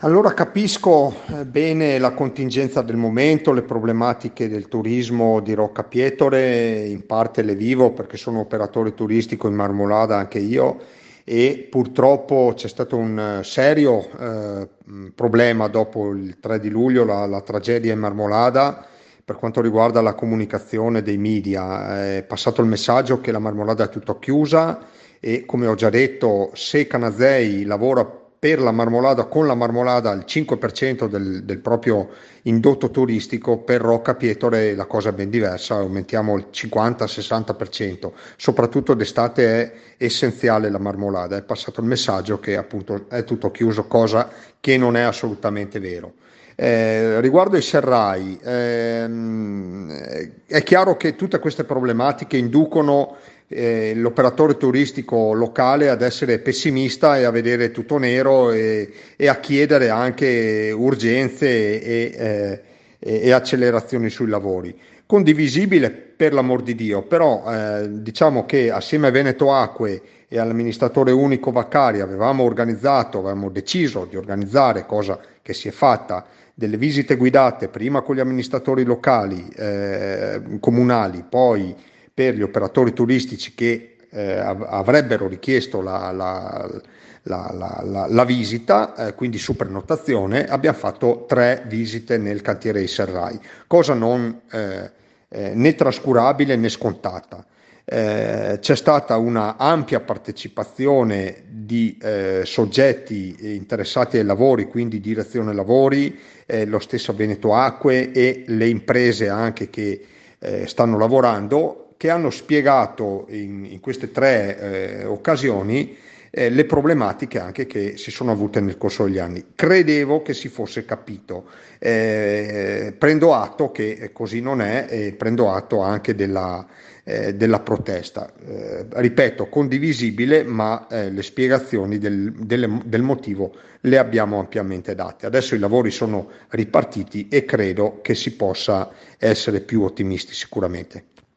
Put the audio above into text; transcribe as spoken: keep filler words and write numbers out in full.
Allora capisco eh, bene la contingenza del momento, le problematiche del turismo di Rocca Pietore, in parte le vivo perché sono operatore turistico in Marmolada anche io e purtroppo c'è stato un eh, serio eh, mh, problema dopo il tre di luglio, la, la tragedia in Marmolada. Per quanto riguarda la comunicazione dei media, è passato il messaggio che la Marmolada è tutta chiusa e come ho già detto, se Canazei lavora per la Marmolada, con la Marmolada il cinque per cento del, del proprio indotto turistico, per Rocca Pietore la cosa è ben diversa, aumentiamo il cinquanta-sessanta per cento, soprattutto d'estate è essenziale la Marmolada, è passato il messaggio che appunto è tutto chiuso, cosa che non è assolutamente vero. Eh, riguardo ai serrai, ehm, è chiaro che tutte queste problematiche inducono eh, l'operatore turistico locale ad essere pessimista e a vedere tutto nero e, e a chiedere anche urgenze e, eh, e- e accelerazioni sui lavori. Condivisibile per l'amor di Dio, però eh, diciamo che assieme a Veneto Acque e all'amministratore unico Vaccari avevamo organizzato, avevamo deciso di organizzare, cosa che si è fatta, delle visite guidate prima con gli amministratori locali, eh, comunali, poi per gli operatori turistici che eh, av- avrebbero richiesto la, la- la- la- la- la visita, eh, quindi su prenotazione, abbiamo fatto tre visite nel cantiere dei Serrai, cosa non eh, eh, né trascurabile né scontata. Eh, c'è stata una ampia partecipazione di eh, soggetti interessati ai lavori, quindi direzione lavori, eh, lo stesso Veneto Acque e le imprese anche che eh, stanno lavorando, che hanno spiegato in, in queste tre eh, occasioni eh, le problematiche anche che si sono avute nel corso degli anni. Credevo che si fosse capito. Eh, prendo atto che così non è e prendo atto anche della, eh, della protesta. Eh, ripeto, condivisibile, ma eh, le spiegazioni del, delle- del motivo le abbiamo ampiamente date. Adesso i lavori sono ripartiti e credo che si possa essere più ottimisti sicuramente.